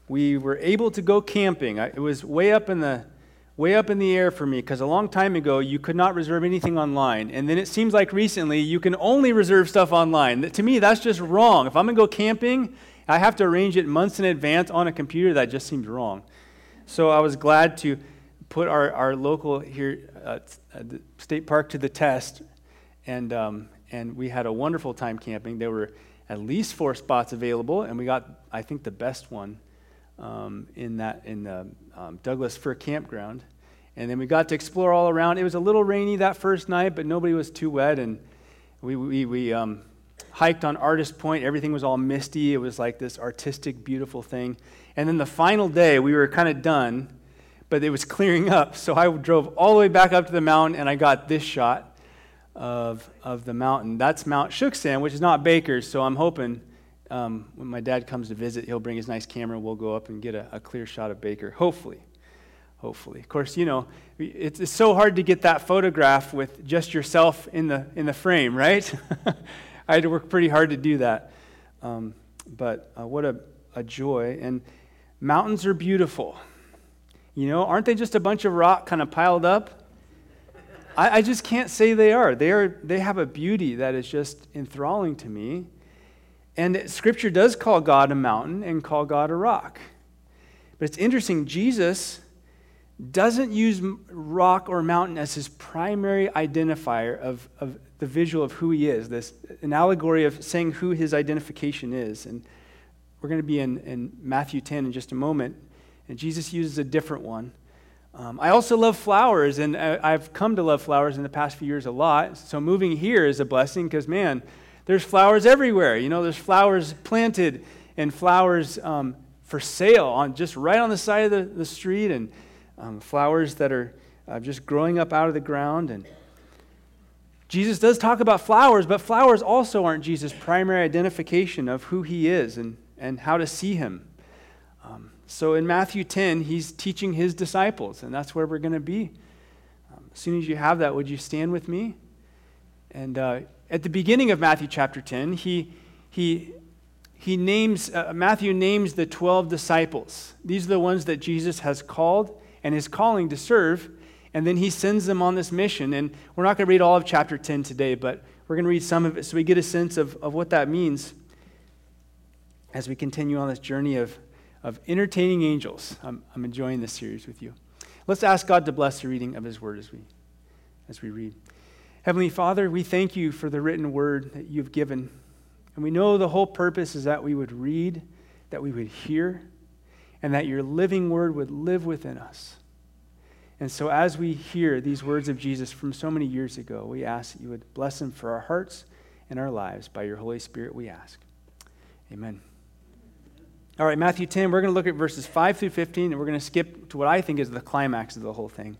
we were able to go camping. It was way up in the air for me, because a long time ago you could not reserve anything online, and then it seems like recently you can only reserve stuff online. To me, that's just wrong. If I'm going to go camping, I have to arrange it months in advance on a computer. That just seems wrong. So I was glad to put our local here at the state park to the test, and we had a wonderful time camping. There were at least 4 spots available, and we got, I think, the best one in the Douglas Fir Campground. And then we got to explore all around. It was a little rainy that first night, but nobody was too wet, and we hiked on Artist Point. Everything was all misty. It was like this artistic, beautiful thing. And then the final day, we were kind of done, but it was clearing up. So I drove all the way back up to the mountain, and I got this shot of the mountain. That's Mount Shuksan, which is not Baker's, so I'm hoping when my dad comes to visit, he'll bring his nice camera, we'll go up and get a clear shot of Baker, hopefully. Of course, it's so hard to get that photograph with just yourself in the frame, right? I had to work pretty hard to do that. But what a joy. And mountains are beautiful. Aren't they just a bunch of rock kind of piled up? I just can't say they are. They have a beauty that is just enthralling to me. And Scripture does call God a mountain and call God a rock. But it's interesting, Jesus doesn't use rock or mountain as his primary identifier of the visual of who he is, an allegory of saying who his identification is. And we're going to be in Matthew 10 in just a moment, and Jesus uses a different one. I also love flowers, and I've come to love flowers in the past few years a lot. So moving here is a blessing because, man, there's flowers everywhere. There's flowers planted and flowers for sale just right on the side of the street, and flowers that are just growing up out of the ground. And Jesus does talk about flowers, but flowers also aren't Jesus' primary identification of who he is and how to see him. So in Matthew 10, he's teaching his disciples, and that's where we're going to be. As soon as you have that, would you stand with me? And at the beginning of Matthew chapter 10, Matthew names the 12 disciples. These are the ones that Jesus has called and is calling to serve, and then he sends them on this mission. And we're not going to read all of chapter 10 today, but we're going to read some of it so we get a sense of what that means as we continue on this journey of entertaining angels. I'm enjoying this series with you. Let's ask God to bless the reading of his word as we read. Heavenly Father, we thank you for the written word that you've given. And we know the whole purpose is that we would read, that we would hear, and that your living word would live within us. And so as we hear these words of Jesus from so many years ago, we ask that you would bless them for our hearts and our lives. By your Holy Spirit, we ask. Amen. All right, Matthew 10, we're going to look at verses 5 through 15, and we're going to skip to what I think is the climax of the whole thing.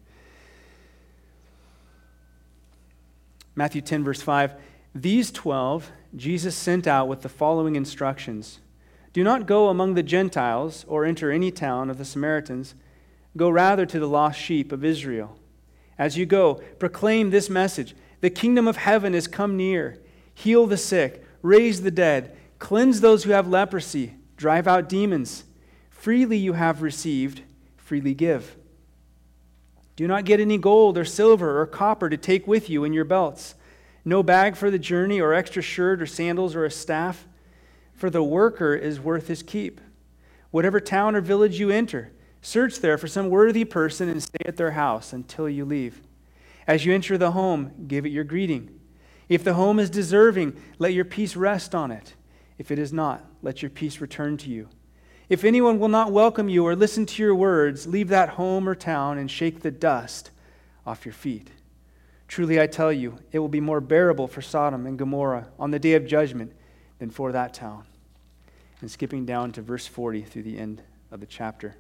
Matthew 10, verse 5, these 12 Jesus sent out with the following instructions. Do not go among the Gentiles or enter any town of the Samaritans. Go rather to the lost sheep of Israel. As you go, proclaim this message. The kingdom of heaven is come near. Heal the sick, raise the dead, cleanse those who have leprosy, drive out demons. Freely you have received, freely give. Do not get any gold or silver or copper to take with you in your belts. No bag for the journey or extra shirt or sandals or a staff, for the worker is worth his keep. Whatever town or village you enter, search there for some worthy person and stay at their house until you leave. As you enter the home, give it your greeting. If the home is deserving, let your peace rest on it. If it is not, let your peace return to you. If anyone will not welcome you or listen to your words, leave that home or town and shake the dust off your feet. Truly I tell you, it will be more bearable for Sodom and Gomorrah on the day of judgment than for that town. And skipping down to verse 40 through the end of the chapter.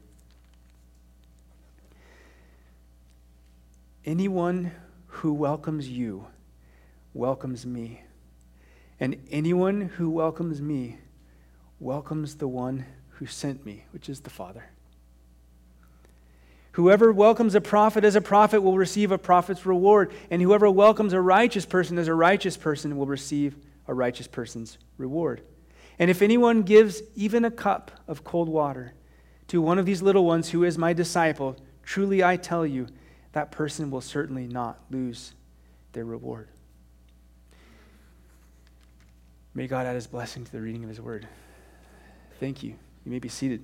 Anyone who welcomes you welcomes me. And anyone who welcomes me welcomes the one who sent me, which is the Father. Whoever welcomes a prophet as a prophet will receive a prophet's reward, and whoever welcomes a righteous person as a righteous person will receive a righteous person's reward. And if anyone gives even a cup of cold water to one of these little ones who is my disciple, truly I tell you, that person will certainly not lose their reward. May God add his blessing to the reading of his word. Thank you. You may be seated.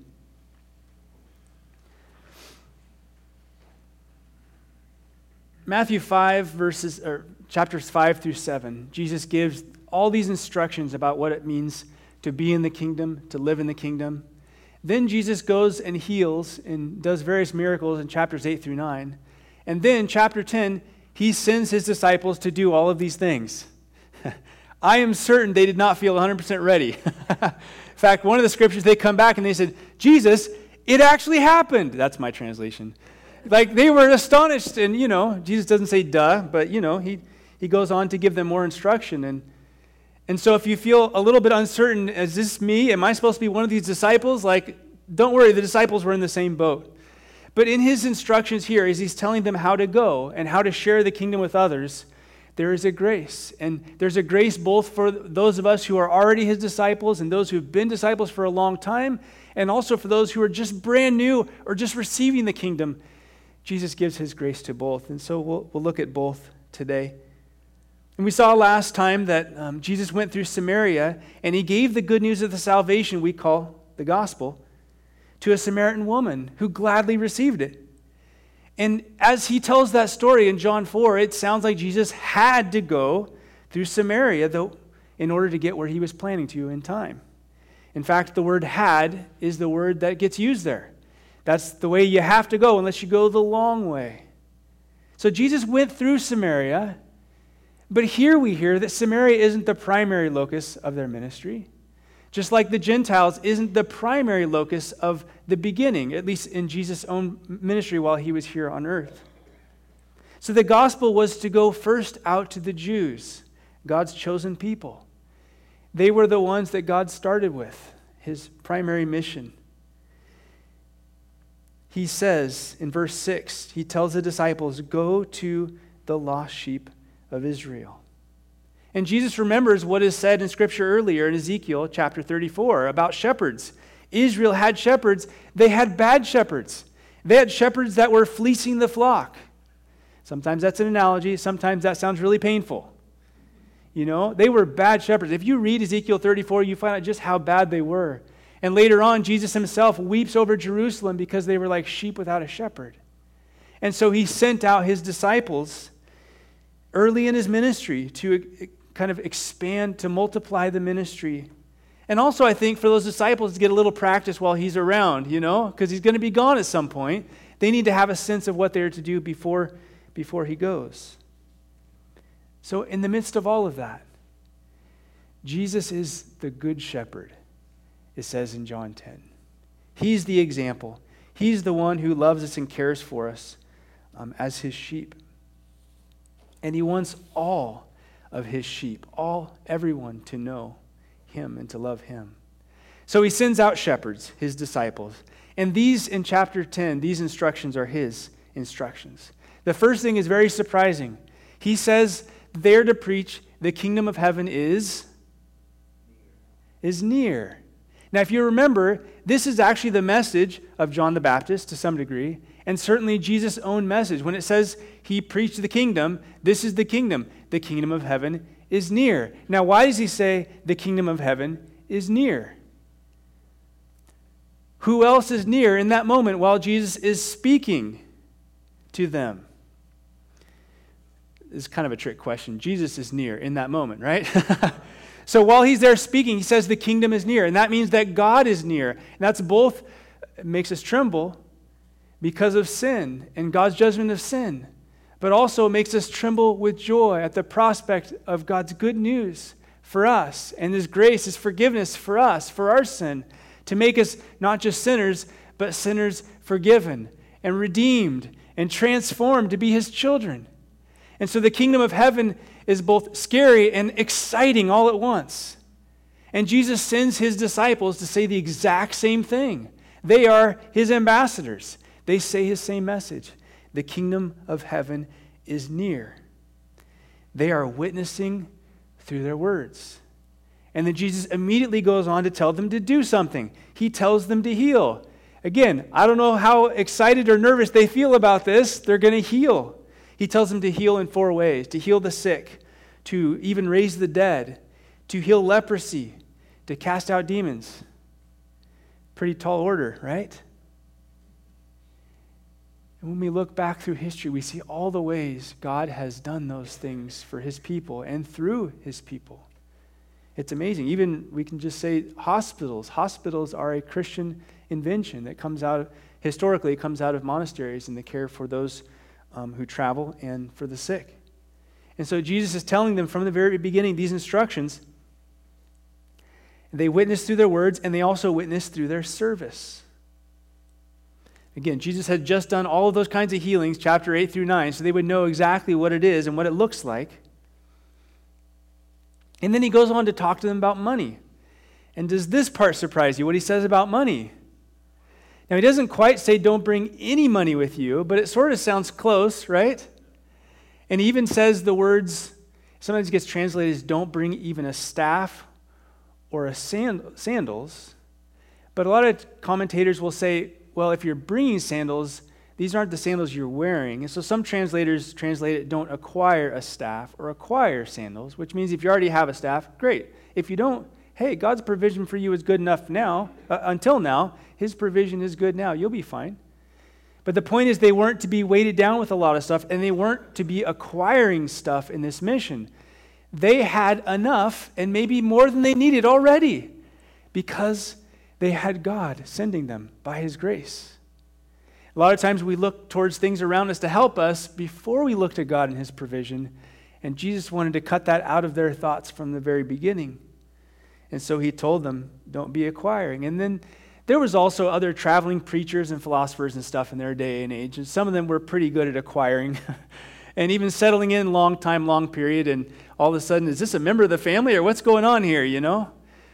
Matthew 5, chapters 5 through 7, Jesus gives all these instructions about what it means to be in the kingdom, to live in the kingdom. Then Jesus goes and heals and does various miracles in chapters 8 through 9. And then, chapter 10, he sends his disciples to do all of these things. I am certain they did not feel 100% ready. In fact, one of the scriptures, they come back and they said, Jesus, it actually happened. That's my translation. Like, they were astonished. And, Jesus doesn't say duh, but, he goes on to give them more instruction. And so if you feel a little bit uncertain, is this me? Am I supposed to be one of these disciples? Like, don't worry, the disciples were in the same boat. But in his instructions here, as he's telling them how to go and how to share the kingdom with others, there is a grace. And there's a grace both for those of us who are already his disciples and those who have been disciples for a long time, and also for those who are just brand new or just receiving the kingdom. Jesus gives his grace to both. And so we'll look at both today. And we saw last time that Jesus went through Samaria and he gave the good news of the salvation we call the gospel to a Samaritan woman who gladly received it. And as he tells that story in John 4, it sounds like Jesus had to go through Samaria in order to get where he was planning to in time. In fact, the word had is the word that gets used there. That's the way you have to go unless you go the long way. So Jesus went through Samaria, but here we hear that Samaria isn't the primary locus of their ministry. Just like the Gentiles isn't the primary locus of the beginning, at least in Jesus' own ministry while he was here on earth. So the gospel was to go first out to the Jews, God's chosen people. They were the ones that God started with, his primary mission. He says in verse 6, he tells the disciples, go to the lost sheep of Israel. And Jesus remembers what is said in Scripture earlier in Ezekiel chapter 34 about shepherds. Israel had shepherds. They had bad shepherds. They had shepherds that were fleecing the flock. Sometimes that's an analogy. Sometimes that sounds really painful. They were bad shepherds. If you read Ezekiel 34, you find out just how bad they were. And later on, Jesus himself weeps over Jerusalem because they were like sheep without a shepherd. And so he sent out his disciples early in his ministry to kind of expand, to multiply the ministry. And also, I think, for those disciples to get a little practice while he's around, because he's going to be gone at some point. They need to have a sense of what they're to do before he goes. So in the midst of all of that, Jesus is the good shepherd, it says in John 10. He's the example. He's the one who loves us and cares for us as his sheep. And he wants all of his sheep, everyone to know him and to love him. So he sends out shepherds, his disciples. And these, in chapter 10, these instructions are his instructions. The first thing is very surprising. He says they're to preach the kingdom of heaven is near. Now, if you remember, this is actually the message of John the Baptist to some degree, and certainly Jesus' own message. When it says he preached the kingdom, this is the kingdom. The kingdom of heaven is near. Now, why does he say the kingdom of heaven is near? Who else is near in that moment while Jesus is speaking to them? This is kind of a trick question. Jesus is near in that moment, right? So while he's there speaking, he says the kingdom is near, and that means that God is near. And that's both, it makes us tremble because of sin and God's judgment of sin, but also makes us tremble with joy at the prospect of God's good news for us and his grace, his forgiveness for us, for our sin, to make us not just sinners, but sinners forgiven and redeemed and transformed to be his children. And so the kingdom of heaven is both scary and exciting all at once. And Jesus sends his disciples to say the exact same thing. They are his ambassadors. They say his same message. The kingdom of heaven is near. They are witnessing through their words. And then Jesus immediately goes on to tell them to do something. He tells them to heal. Again, I don't know how excited or nervous they feel about this. They're going to heal. He tells them to heal in 4 ways: to heal the sick, to even raise the dead, to heal leprosy, to cast out demons. Pretty tall order, right? And when we look back through history, we see all the ways God has done those things for his people and through his people. It's amazing. Even we can just say hospitals. Hospitals are a Christian invention that historically comes out of monasteries and the care for those who travel and for the sick. And so Jesus is telling them from the very beginning these instructions. They witness through their words, and they also witness through their service. Again, Jesus had just done all of those kinds of healings, chapter 8 through 9, so they would know exactly what it is and what it looks like. And then he goes on to talk to them about money. And does this part surprise you, what he says about money? Now, he doesn't quite say don't bring any money with you, but it sort of sounds close, right? And he even says the words, sometimes it gets translated as don't bring even a staff or a sandals. But a lot of commentators will say, well, if you're bringing sandals, these aren't the sandals you're wearing. And so some translators translate it, don't acquire a staff or acquire sandals, which means if you already have a staff, great. If you don't, hey, God's provision for you is good enough now. Until now, his provision is good now. You'll be fine. But the point is they weren't to be weighted down with a lot of stuff, and they weren't to be acquiring stuff in this mission. They had enough and maybe more than they needed already because they had God sending them by his grace. A lot of times we look towards things around us to help us before we look to God and his provision, and Jesus wanted to cut that out of their thoughts from the very beginning. And so he told them, don't be acquiring. And then there was also other traveling preachers and philosophers and stuff in their day and age, and some of them were pretty good at acquiring and even settling in long period, and all of a sudden, is this a member of the family or what's going on here, you know?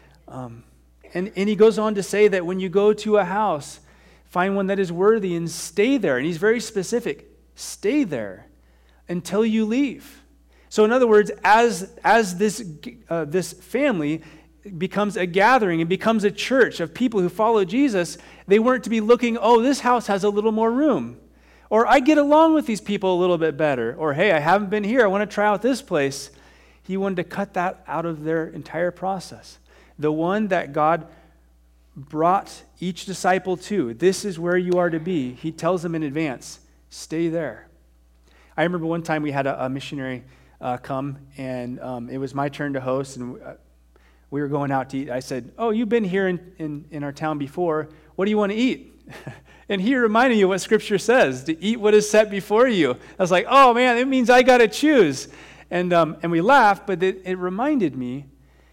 And he goes on to say that when you go to a house, find one that is worthy and stay there. And he's very specific. Stay there until you leave. So in other words, as this family becomes a gathering and becomes a church of people who follow Jesus, they weren't to be looking, oh, this house has a little more room. Or I get along with these people a little bit better. Or hey, I haven't been here. I want to try out this place. He wanted to cut that out of their entire process. The one that God brought each disciple to, this is where you are to be. He tells them in advance, stay there. I remember one time we had a missionary come, and it was my turn to host, and we were going out to eat. I said, oh, you've been here in our town before. What do you want to eat? And he reminded me of what Scripture says, to eat what is set before you. I was like, oh, man, it means I got to choose. And we laughed, but it reminded me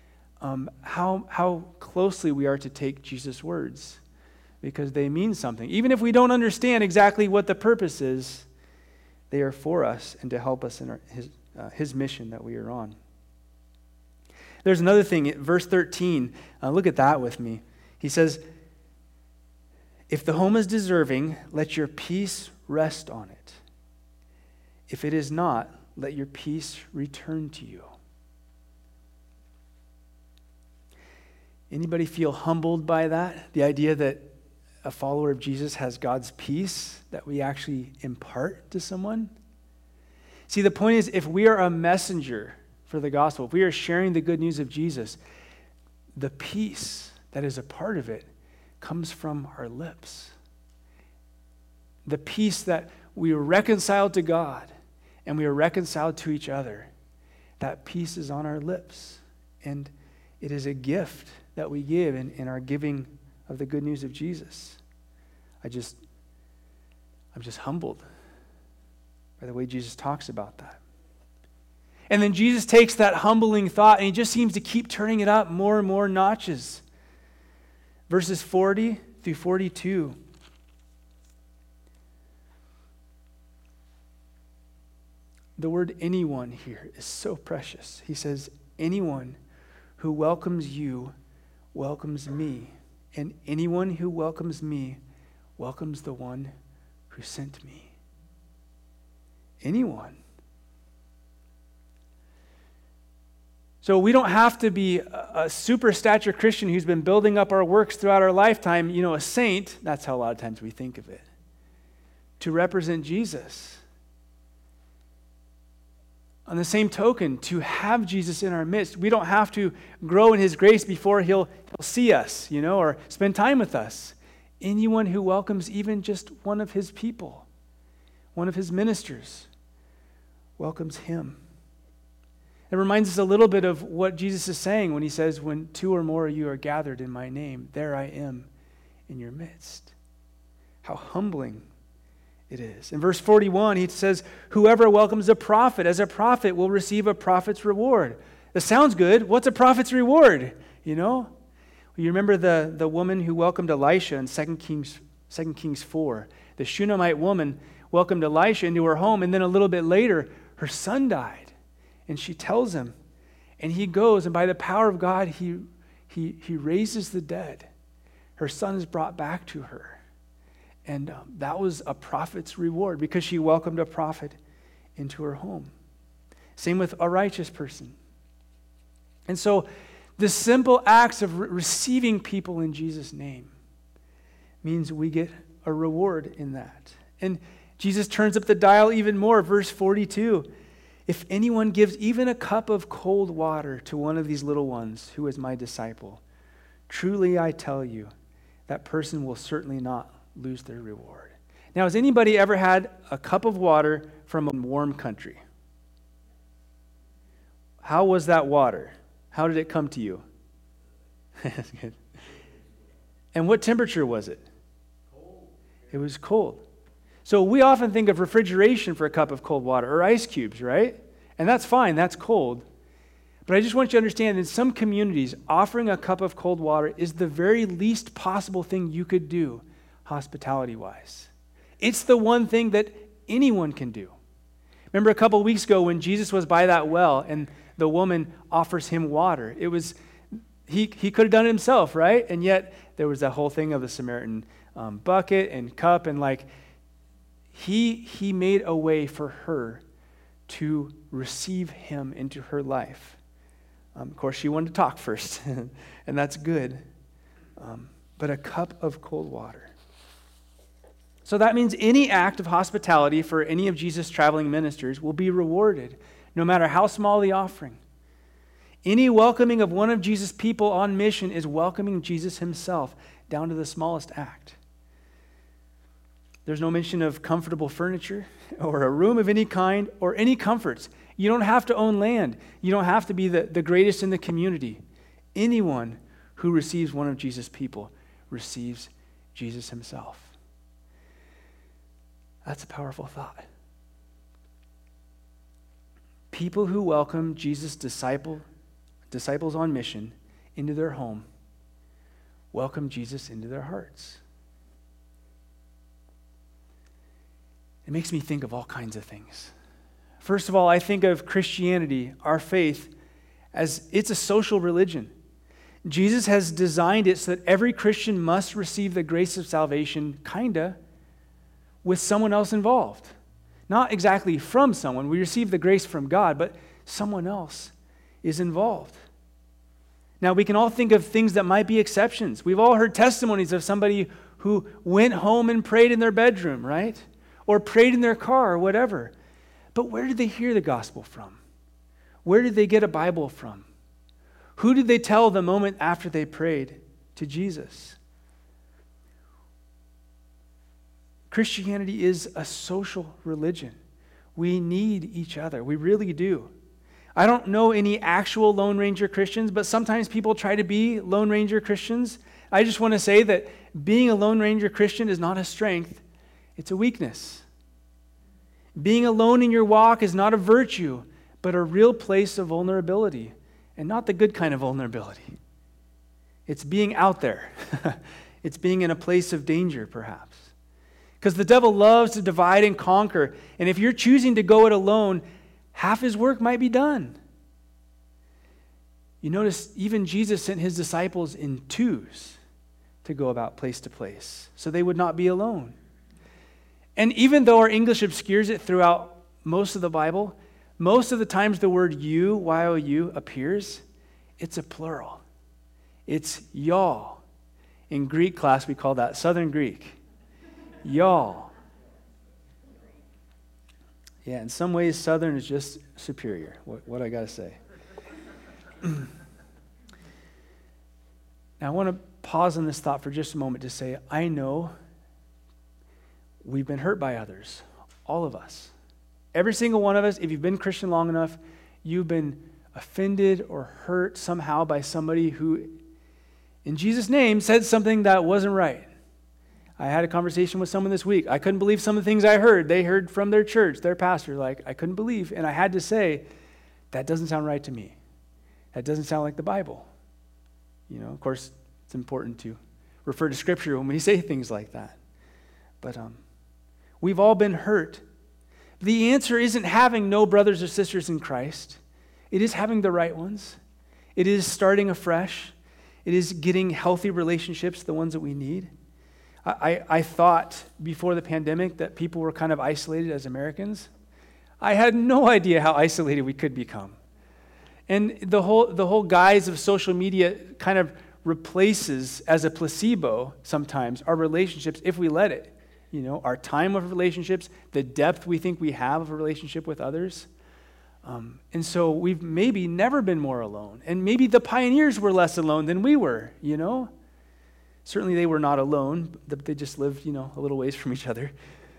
how closely we are to take Jesus' words, because they mean something. Even if we don't understand exactly what the purpose is, they are for us and to help us in his mission that we are on. There's another thing, verse 13. Look at that with me. He says, if the home is deserving, let your peace rest on it. If it is not, let your peace return to you. Anybody feel humbled by that? The idea that a follower of Jesus has God's peace that we actually impart to someone? See, the point is, if we are a messenger for the gospel, if we are sharing the good news of Jesus, the peace that is a part of it comes from our lips. The peace that we are reconciled to God and we are reconciled to each other, that peace is on our lips. And it is a gift that we give in our giving of the good news of Jesus. I'm just humbled by the way Jesus talks about that. And then Jesus takes that humbling thought and he just seems to keep turning it up more and more notches. Verses 40 through 42. The word anyone here is so precious. He says, anyone who welcomes you welcomes me, and anyone who welcomes me welcomes the one who sent me. Anyone. So we don't have to be a super stature Christian who's been building up our works throughout our lifetime, a saint, that's how a lot of times we think of it, to represent Jesus. On the same token, to have Jesus in our midst, we don't have to grow in his grace before he'll see us, or spend time with us. Anyone who welcomes even just one of his people, one of his ministers, welcomes him. It reminds us a little bit of what Jesus is saying when he says, when two or more of you are gathered in my name, there I am in your midst. How humbling it is. In verse 41, he says, whoever welcomes a prophet as a prophet will receive a prophet's reward. That sounds good. What's a prophet's reward? You remember the woman who welcomed Elisha in 2 Kings 4. The Shunammite woman welcomed Elisha into her home, and then a little bit later, her son died. And she tells him, and he goes, and by the power of God, he raises the dead. Her son is brought back to her. And that was a prophet's reward because she welcomed a prophet into her home. Same with a righteous person. And so the simple acts of receiving people in Jesus' name means we get a reward in that. And Jesus turns up the dial even more. Verse 42, if anyone gives even a cup of cold water to one of these little ones who is my disciple, truly I tell you, that person will certainly not lose their reward. Now, has anybody ever had a cup of water from a warm country? How was that water? How did it come to you? That's good. And what temperature was it? Cold. It was cold. So we often think of refrigeration for a cup of cold water or ice cubes, right? And that's fine, that's cold. But I just want you to understand, in some communities, offering a cup of cold water is the very least possible thing you could do, hospitality-wise. It's the one thing that anyone can do. Remember a couple of weeks ago when Jesus was by that well and the woman offers him water. It was, he could have done it himself, right? And yet there was that whole thing of the Samaritan bucket and cup, and he made a way for her to receive him into her life. Of course, she wanted to talk first, and that's good. But a cup of cold water. So that means any act of hospitality for any of Jesus' traveling ministers will be rewarded, no matter how small the offering. Any welcoming of one of Jesus' people on mission is welcoming Jesus himself, down to the smallest act. There's no mention of comfortable furniture or a room of any kind or any comforts. You don't have to own land. You don't have to be the greatest in the community. Anyone who receives one of Jesus' people receives Jesus himself. That's a powerful thought. People who welcome Jesus' disciples on mission into their home welcome Jesus into their hearts. It makes me think of all kinds of things. First of all, I think of Christianity, our faith, as it's a social religion. Jesus has designed it so that every Christian must receive the grace of salvation, with someone else involved. Not exactly from someone. We receive the grace from God, but someone else is involved. Now, we can all think of things that might be exceptions. We've all heard testimonies of somebody who went home and prayed in their bedroom, right? Or prayed in their car or whatever. But where did they hear the gospel from? Where did they get a Bible from? Who did they tell the moment after they prayed to Jesus? Christianity is a social religion. We need each other. We really do. I don't know any actual Lone Ranger Christians, but sometimes people try to be Lone Ranger Christians. I just want to say that being a Lone Ranger Christian is not a strength, it's a weakness. Being alone in your walk is not a virtue, but a real place of vulnerability, and not the good kind of vulnerability. It's being out there. It's being in a place of danger, perhaps. Because the devil loves to divide and conquer, and if you're choosing to go it alone, half his work might be done. You notice even Jesus sent his disciples in twos to go about place to place, so they would not be alone. And even though our English obscures it throughout most of the Bible, most of the times the word you, Y-O-U, appears, it's a plural. It's y'all. In Greek class, we call that Southern Greek. Y'all. Yeah, in some ways, Southern is just superior, what I got to say. Now, I want to pause on this thought for just a moment to say, I know we've been hurt by others, all of us. Every single one of us, if you've been Christian long enough, you've been offended or hurt somehow by somebody who, in Jesus' name, said something that wasn't right. I had a conversation with someone this week. I couldn't believe some of the things I heard. They heard from their church, their pastor, like, I couldn't believe. And I had to say, that doesn't sound right to me. That doesn't sound like the Bible. You know, of course, it's important to refer to Scripture when we say things like that. But we've all been hurt. The answer isn't having no brothers or sisters in Christ. It is having the right ones. It is starting afresh. It is getting healthy relationships, the ones that we need. I thought before the pandemic that people were kind of isolated as Americans. I had no idea how isolated we could become. And the whole guise of social media kind of replaces, as a placebo sometimes, our relationships if we let it. You know, our time of relationships, the depth we think we have of a relationship with others. And so we've maybe never been more alone. And maybe the pioneers were less alone than we were, you know. Certainly they were not alone. They just lived, you know, a little ways from each other.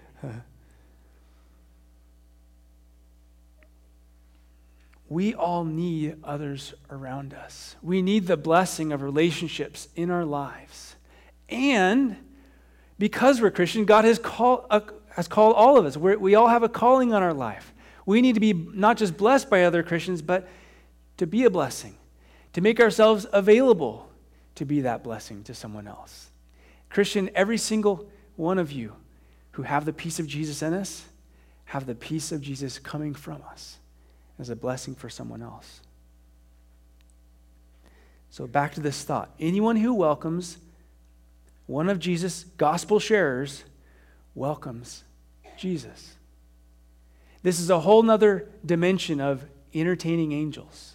We all need others around us. We need the blessing of relationships in our lives. And because we're Christian, God has called all of us. We all have a calling on our life. We need to be not just blessed by other Christians, but to be a blessing, to make ourselves available to be that blessing to someone else. Christian, every single one of you who have the peace of Jesus in us, have the peace of Jesus coming from us as a blessing for someone else. So back to this thought. Anyone who welcomes one of Jesus' gospel sharers welcomes Jesus. This is a whole nother dimension of entertaining angels.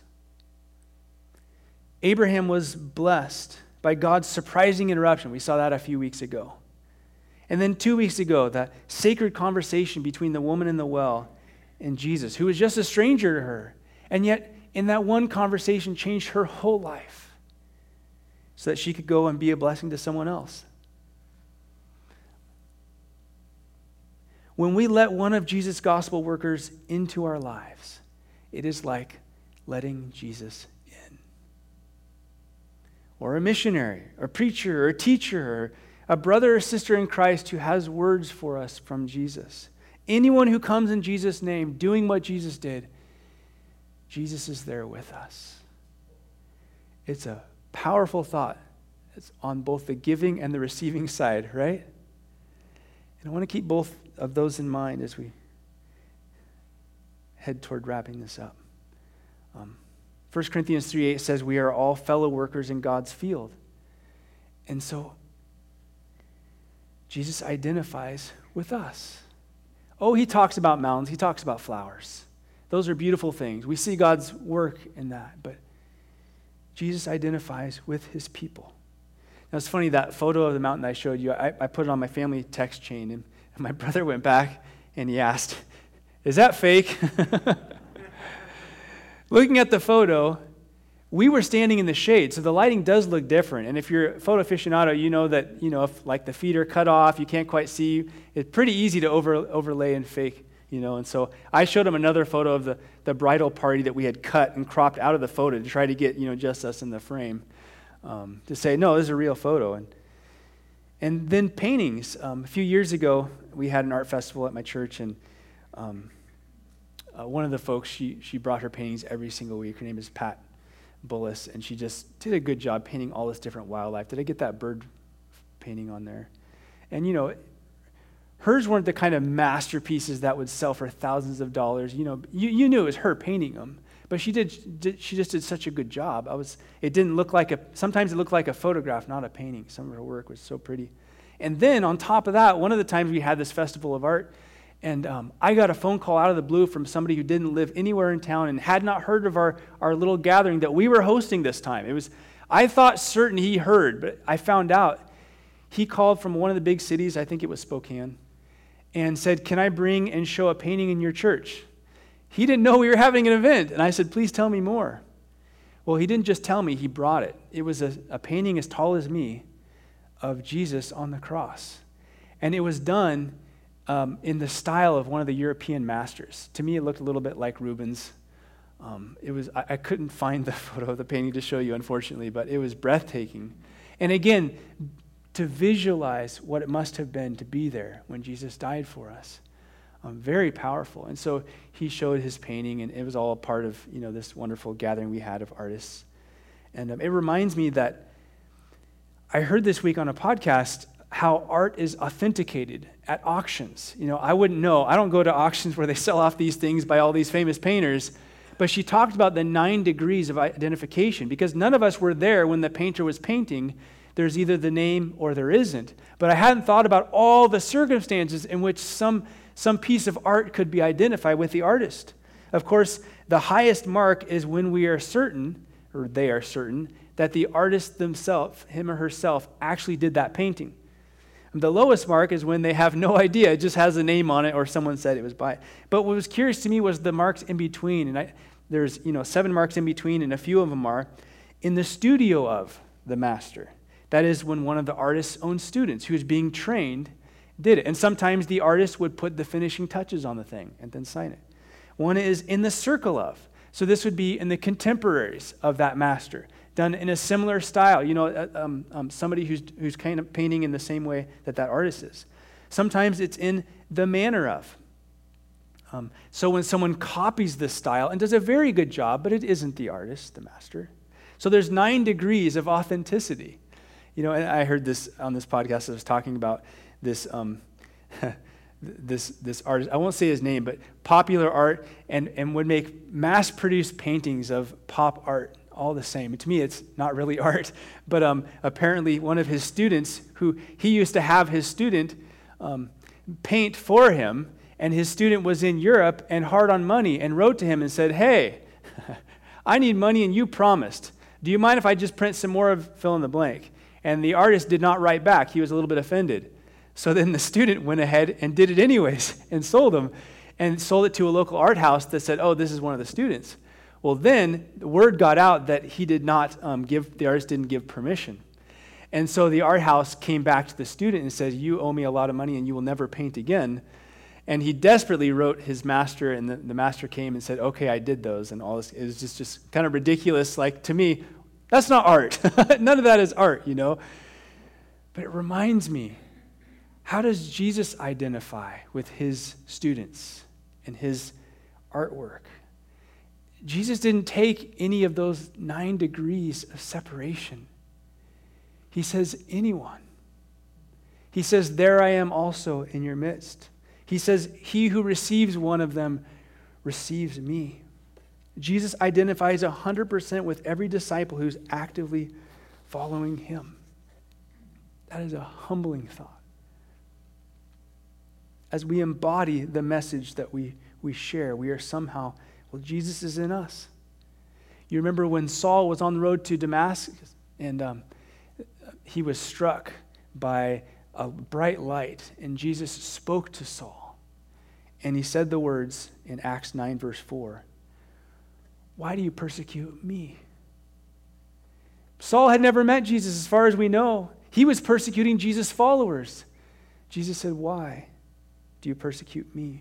Abraham was blessed by God's surprising interruption. We saw that a few weeks ago. And then 2 weeks ago, that sacred conversation between the woman in the well and Jesus, who was just a stranger to her. And yet, in that one conversation, changed her whole life so that she could go and be a blessing to someone else. When we let one of Jesus' gospel workers into our lives, it is like letting Jesus in. Or a missionary, or a preacher, or a teacher, or a brother or sister in Christ who has words for us from Jesus. Anyone who comes in Jesus' name, doing what Jesus did, Jesus is there with us. It's a powerful thought. It's on both the giving and the receiving side, right? And I want to keep both of those in mind as we head toward wrapping this up. 1 Corinthians 3:8 says we are all fellow workers in God's field. And so Jesus identifies with us. Oh, he talks about mountains. He talks about flowers. Those are beautiful things. We see God's work in that. But Jesus identifies with his people. Now, it's funny, that photo of the mountain I showed you, I put it on my family text chain, and my brother went back and he asked, is that fake? Looking at the photo, we were standing in the shade, so the lighting does look different. And if you're a photo aficionado, you know that, if like the feet are cut off, you can't quite see, it's pretty easy to overlay and fake, And so I showed him another photo of the bridal party that we had cut and cropped out of the photo to try to get, just us in the frame, to say, no, this is a real photo. And then paintings. A few years ago, we had an art festival at my church, and one of the folks, she brought her paintings every single week. Her name is Pat Bullis, and she just did a good job painting all this different wildlife. Did I get that bird painting on there? And, hers weren't the kind of masterpieces that would sell for thousands of dollars. You knew it was her painting them, but she just did such a good job. It didn't look like sometimes it looked like a photograph, not a painting. Some of her work was so pretty. And then on top of that, one of the times we had this festival of art, And I got a phone call out of the blue from somebody who didn't live anywhere in town and had not heard of our little gathering that we were hosting this time. I thought certain he heard, but I found out he called from one of the big cities, I think it was Spokane, and said, "Can I bring and show a painting in your church?" He didn't know we were having an event, and I said, "Please tell me more." Well, he didn't just tell me, he brought it. It was a painting as tall as me of Jesus on the cross. And it was done in the style of one of the European masters. To me, it looked a little bit like Rubens. I couldn't find the photo of the painting to show you, unfortunately, but it was breathtaking. And again, to visualize what it must have been to be there when Jesus died for us. Very powerful. And so he showed his painting, and it was all part of this wonderful gathering we had of artists. And it reminds me that I heard this week on a podcast how art is authenticated at auctions. I wouldn't know. I don't go to auctions where they sell off these things by all these famous painters. But she talked about the 9 degrees of identification, because none of us were there when the painter was painting. There's either the name or there isn't. But I hadn't thought about all the circumstances in which some piece of art could be identified with the artist. Of course, the highest mark is when we are certain, or they are certain, that the artist themselves, him or herself, actually did that painting. And the lowest mark is when they have no idea. It just has a name on it, or someone said it was by. But what was curious to me was the marks in between. And there's 7 marks in between, and a few of them are in the studio of the master. That is when one of the artist's own students, who's being trained, did it. And sometimes the artist would put the finishing touches on the thing and then sign it. One is in the circle of. So this would be in the contemporaries of that master, done in a similar style. Somebody who's kind of painting in the same way that artist is. Sometimes it's in the manner of. So when someone copies this style and does a very good job, but it isn't the artist, the master. So there's 9 degrees of authenticity. And I heard this on this podcast. I was talking about this this artist. I won't say his name, but popular art, and would make mass-produced paintings of pop art, all the same. And to me, it's not really art, but apparently one of his students, who he used to have his student paint for him, and his student was in Europe and hard on money, and wrote to him and said, "Hey, I need money and you promised. Do you mind if I just print some more of fill in the blank?" And the artist did not write back. He was a little bit offended. So then the student went ahead and did it anyways and sold them, and sold it to a local art house that said, "Oh, this is one of the students." Well, then the word got out that he did not the artist didn't give permission. And so the art house came back to the student and said, "You owe me a lot of money and you will never paint again." And he desperately wrote his master, and the master came and said, "Okay, I did those," and all this. It was just kind of ridiculous. Like, to me, that's not art. None of that is art, But it reminds me, how does Jesus identify with his students and his artwork? Jesus didn't take any of those 9 degrees of separation. He says, anyone. He says, "There I am also in your midst." He says, "He who receives one of them receives me." Jesus identifies 100% with every disciple who's actively following him. That is a humbling thought. As we embody the message that we share, we are somehow, Jesus is in us. You remember when Saul was on the road to Damascus, and he was struck by a bright light, and Jesus spoke to Saul. And he said the words in Acts 9, verse 4, "Why do you persecute me?" Saul had never met Jesus, as far as we know. He was persecuting Jesus' followers. Jesus said, "Why do you persecute me?"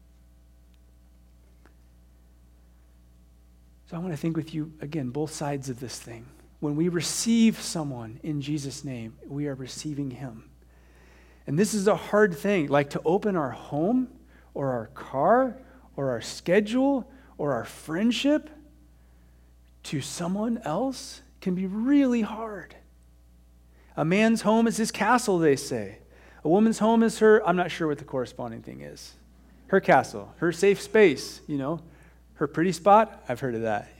So I want to think with you, again, both sides of this thing. When we receive someone in Jesus' name, we are receiving him. And this is a hard thing, like to open our home or our car or our schedule or our friendship to someone else can be really hard. A man's home is his castle, they say. A woman's home is I'm not sure what the corresponding thing is. Her castle, her safe space, her pretty spot. I've heard of that,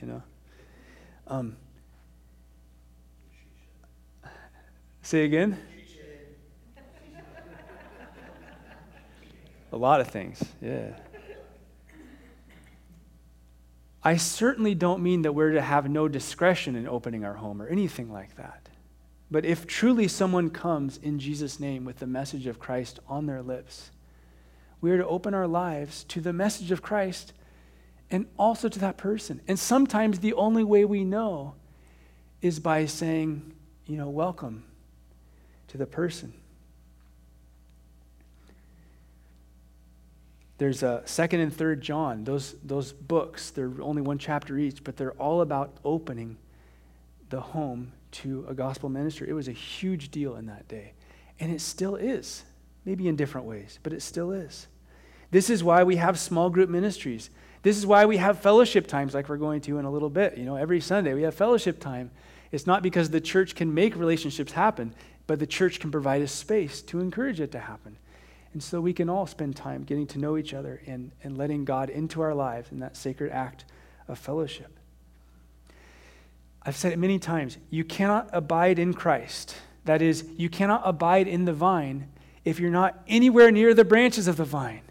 Say again? A lot of things, yeah. I certainly don't mean that we're to have no discretion in opening our home or anything like that. But if truly someone comes in Jesus' name with the message of Christ on their lips, we are to open our lives to the message of Christ and also to that person. And sometimes the only way we know is by saying, welcome to the person. There's a 2nd and 3rd John, those books, they're only one chapter each, but they're all about opening the home to a gospel ministry. It was a huge deal in that day, and it still is, maybe in different ways, but it still is. This is why we have small group ministries. This is why we have fellowship times like we're going to in a little bit. Every Sunday we have fellowship time. It's not because the church can make relationships happen, but the church can provide a space to encourage it to happen. And so we can all spend time getting to know each other and letting God into our lives in that sacred act of fellowship. I've said it many times, you cannot abide in Christ. That is, you cannot abide in the vine if you're not anywhere near the branches of the vine.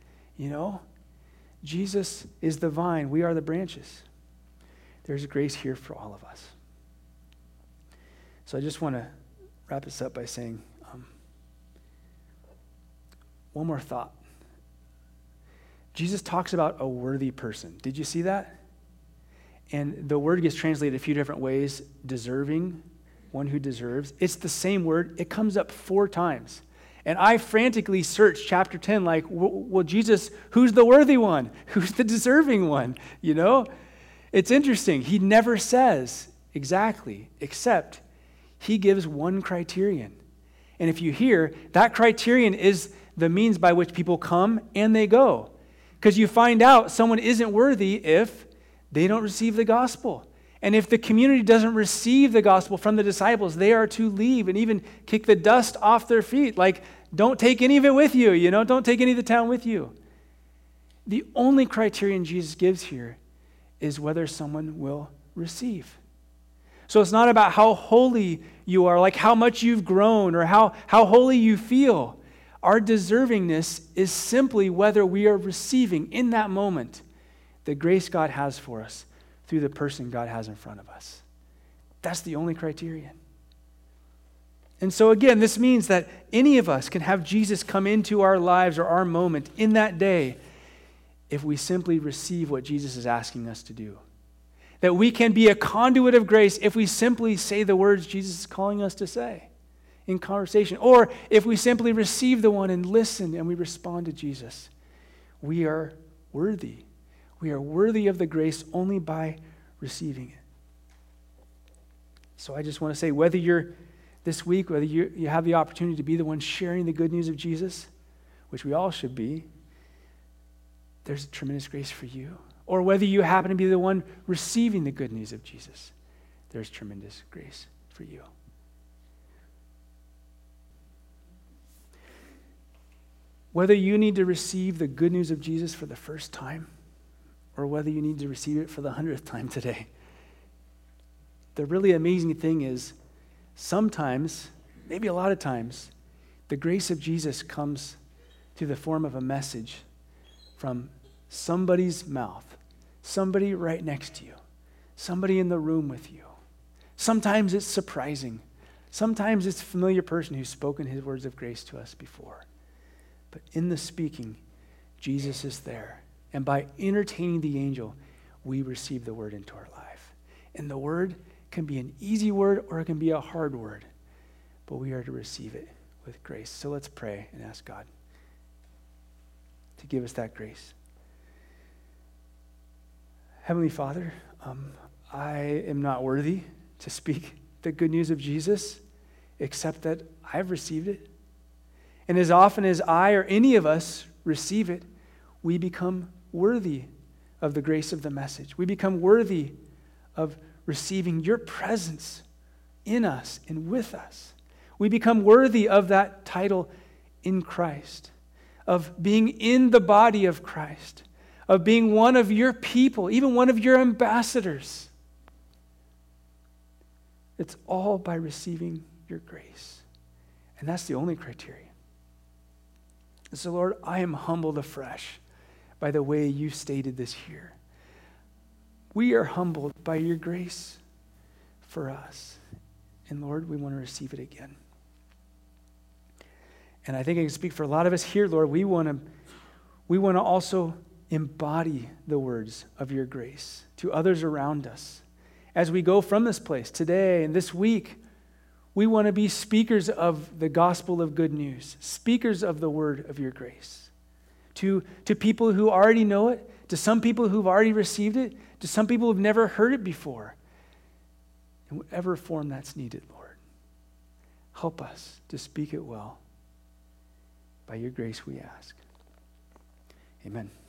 Jesus is the vine. We are the branches. There's grace here for all of us. So I just want to wrap this up by saying one more thought. Jesus talks about a worthy person. Did you see that? And the word gets translated a few different ways. Deserving, one who deserves. It's the same word. It comes up 4 times. And I frantically searched chapter 10 like, well, Jesus, who's the worthy one? Who's the deserving one? It's interesting. He never says exactly, except he gives one criterion. And if you hear, that criterion is the means by which people come and they go. Because you find out someone isn't worthy if they don't receive the gospel. And if the community doesn't receive the gospel from the disciples, they are to leave and even kick the dust off their feet. Like, don't take any of it with you, don't take any of the town with you. The only criterion Jesus gives here is whether someone will receive. So it's not about how holy you are, like how much you've grown or how holy you feel. Our deservingness is simply whether we are receiving in that moment the grace God has for us through the person God has in front of us. That's the only criterion. And so again, this means that any of us can have Jesus come into our lives or our moment in that day if we simply receive what Jesus is asking us to do. That we can be a conduit of grace if we simply say the words Jesus is calling us to say in conversation, or if we simply receive the one and listen and we respond to Jesus. We are worthy. We are worthy of the grace only by receiving it. So I just want to say, whether you're this week, whether you have the opportunity to be the one sharing the good news of Jesus, which we all should be, there's tremendous grace for you. Or whether you happen to be the one receiving the good news of Jesus, there's tremendous grace for you. Whether you need to receive the good news of Jesus for the first time, or whether you need to receive it for the 100th time today, the really amazing thing is sometimes, maybe a lot of times, the grace of Jesus comes through the form of a message from somebody's mouth, somebody right next to you, somebody in the room with you. Sometimes it's surprising. Sometimes it's a familiar person who's spoken his words of grace to us before. But in the speaking, Jesus is there. And by entertaining the angel, we receive the word into our life. And the word can be an easy word or it can be a hard word. But we are to receive it with grace. So let's pray and ask God to give us that grace. Heavenly Father, I am not worthy to speak the good news of Jesus, except that I've received it. And as often as I or any of us receive it, we become worthy of the grace of the message. We become worthy of receiving your presence in us and with us. We become worthy of that title in Christ, of being in the body of Christ, of being one of your people, even one of your ambassadors. It's all by receiving your grace. And that's the only criterion. And so, Lord, I am humbled afresh by the way you stated this here. We are humbled by your grace for us. And Lord, we want to receive it again. And I think I can speak for a lot of us here, Lord. We want to also embody the words of your grace to others around us. As we go from this place today and this week, we want to be speakers of the gospel of good news, speakers of the word of your grace. To people who already know it, to some people who've already received it, to some people who've never heard it before. In whatever form that's needed, Lord. Help us to speak it well. By your grace we ask. Amen.